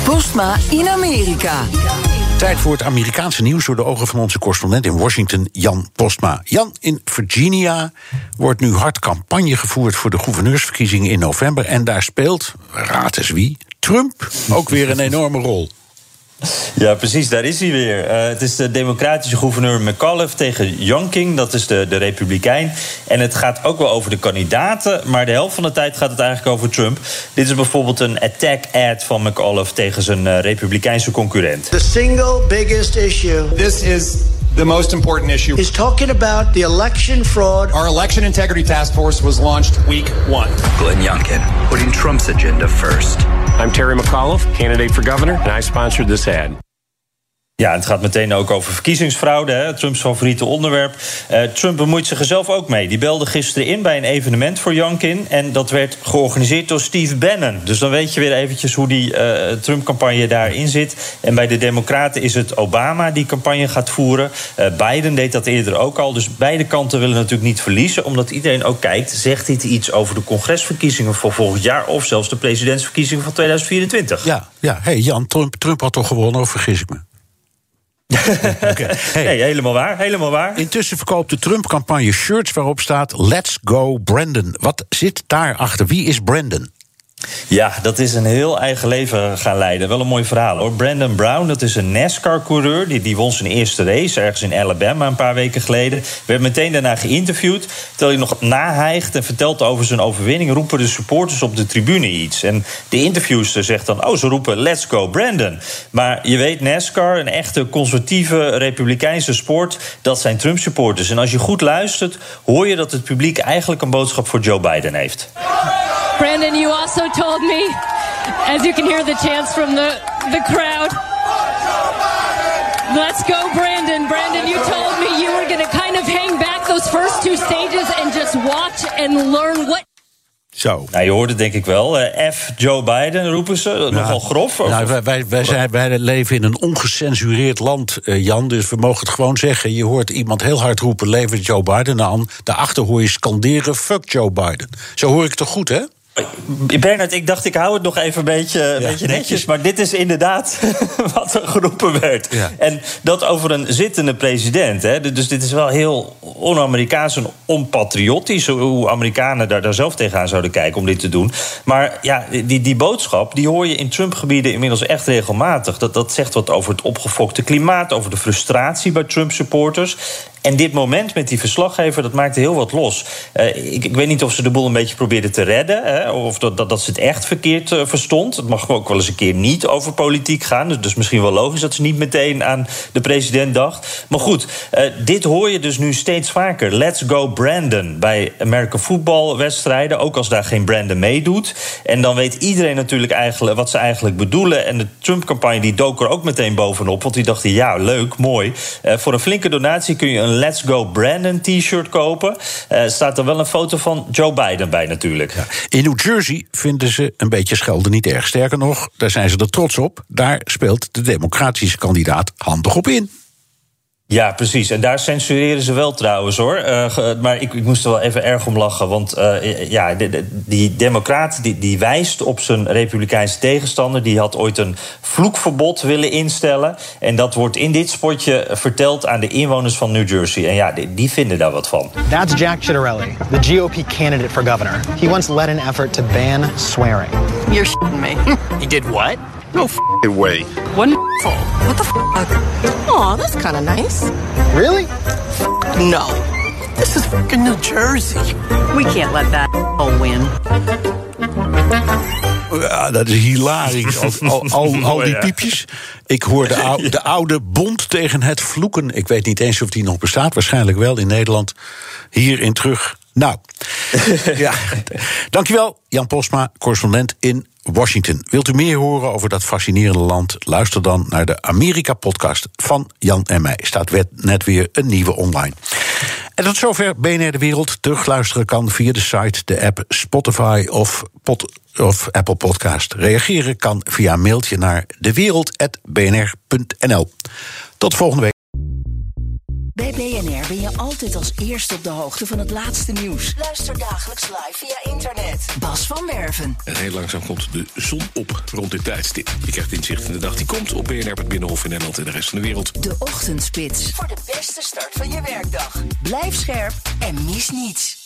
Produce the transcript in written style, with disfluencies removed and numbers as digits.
Postma in Amerika. Tijd voor het Amerikaanse nieuws door de ogen van onze correspondent in Washington, Jan Postma. Jan, in Virginia wordt nu hard campagne gevoerd voor de gouverneursverkiezingen in november. En daar speelt, raad eens wie, Trump ook weer een enorme rol. Ja, precies, daar is hij weer. Het is de democratische gouverneur McAuliffe tegen Youngkin, dat is de republikein. En het gaat ook wel over de kandidaten, maar de helft van de tijd gaat het eigenlijk over Trump. Dit is bijvoorbeeld een attack-ad van McAuliffe tegen zijn republikeinse concurrent. The single biggest issue. This is the most important issue. Is talking about the election fraud. Our election integrity task force was launched week 1. Glenn Youngkin, putting Trump's agenda first. I'm Terry McAuliffe, candidate for governor, and I sponsored this ad. Ja, het gaat meteen ook over verkiezingsfraude, hè, Trumps favoriete onderwerp. Trump bemoeit zich er zelf ook mee. Die belde gisteren in bij een evenement voor Youngkin. En dat werd georganiseerd door Steve Bannon. Dus dan weet je weer eventjes hoe die Trump-campagne daarin zit. En bij de Democraten is het Obama die campagne gaat voeren. Biden deed dat eerder ook al. Dus beide kanten willen natuurlijk niet verliezen. Omdat iedereen ook kijkt, zegt dit iets over de congresverkiezingen voor volgend jaar? Of zelfs de presidentsverkiezingen van 2024? Ja. Hey Jan, Trump had toch gewonnen, of vergis ik me? Okay. Nee, helemaal waar. Intussen verkoopt de Trump-campagne shirts waarop staat Let's go Brandon. Wat zit daarachter? Wie is Brandon? Ja, dat is een heel eigen leven gaan leiden. Wel een mooi verhaal, hoor. Brandon Brown, dat is een NASCAR-coureur. Die won zijn eerste race ergens in Alabama een paar weken geleden. Werd meteen daarna geïnterviewd. Terwijl hij nog nahijgt en vertelt over zijn overwinning, roepen de supporters op de tribune iets. En de interviewster zegt dan, ze roepen Let's go Brandon. Maar je weet, NASCAR, een echte conservatieve republikeinse sport, dat zijn Trump-supporters. En als je goed luistert, hoor je dat het publiek eigenlijk een boodschap voor Joe Biden heeft. Brandon, you also told me, as you can hear the chants from the crowd, let's go Brandon. Brandon, you told me you were going to kind of hang back those first two stages and just watch and learn what... Zo. Nou, je hoort het denk ik wel. F. Joe Biden roepen ze. Nogal grof. Nou, wij leven in een ongecensureerd land, Jan. Dus we mogen het gewoon zeggen. Je hoort iemand heel hard roepen, leven Joe Biden aan. Daarachter hoor je scanderen, fuck Joe Biden. Zo hoor ik het toch goed, hè? Bernard, ik dacht ik hou het nog even een beetje netjes. Maar dit is inderdaad wat er geroepen werd. Ja. En dat over een zittende president. Hè. Dus dit is wel heel on-Amerikaans en onpatriotisch. Hoe Amerikanen daar zelf tegenaan zouden kijken om dit te doen. Maar ja, die boodschap die hoor je in Trump-gebieden inmiddels echt regelmatig. Dat zegt wat over het opgefokte klimaat, over de frustratie bij Trump-supporters. En dit moment met die verslaggever, dat maakte heel wat los. Ik weet niet of ze de boel een beetje probeerden te redden, hè, of dat ze het echt verkeerd verstond. Het mag ook wel eens een keer niet over politiek gaan. Dus misschien wel logisch dat ze niet meteen aan de president dacht. Maar goed, dit hoor je dus nu steeds vaker. Let's go Brandon bij American voetbalwedstrijden. Ook als daar geen Brandon meedoet. En dan weet iedereen natuurlijk eigenlijk wat ze eigenlijk bedoelen. En de Trump-campagne die dook er ook meteen bovenop. Want die dachten, ja, leuk, mooi. Voor een flinke donatie kun je een Let's Go Brandon t-shirt kopen. Staat er wel een foto van Joe Biden bij natuurlijk. Ja. In New Jersey vinden ze een beetje schelden niet erg. Sterker nog, daar zijn ze er trots op. Daar speelt de democratische kandidaat handig op in. Ja, precies. En daar censureren ze wel trouwens, hoor. Maar ik moest er wel even erg om lachen. Want die democraat die wijst op zijn republikeinse tegenstander. Die had ooit een vloekverbod willen instellen. En dat wordt in dit spotje verteld aan de inwoners van New Jersey. En ja, die vinden daar wat van. That's Jack Ciattarelli, the GOP candidate for governor. He once led an effort to ban swearing. You're shitting me. He did what? No f***ing way. What the fuck? Aw, that's kind of nice. Really? No. This is fucking New Jersey. We can't let that win. Ja, dat is hilarisch. Al die piepjes. Ik hoor de oude bond tegen het vloeken. Ik weet niet eens of die nog bestaat. Waarschijnlijk wel in Nederland. Hierin terug. Nou, ja. Dankjewel, Jan Postma, correspondent in Washington. Wilt u meer horen over dat fascinerende land? Luister dan naar de Amerika-podcast van Jan en mij. Staat net weer een nieuwe online. En tot zover BNR De Wereld. Terugluisteren kan via de site, de app Spotify of Apple Podcast. Reageren kan via een mailtje naar dewereld@bnr.nl. Tot volgende week. Bij BNR ben je altijd als eerste op de hoogte van het laatste nieuws. Luister dagelijks live via internet. Bas van Werven. En heel langzaam komt de zon op rond dit tijdstip. Je krijgt inzicht in de dag die komt op BNR, het Binnenhof in Nederland en de rest van de wereld. De Ochtendspits. Voor de beste start van je werkdag. Blijf scherp en mis niets.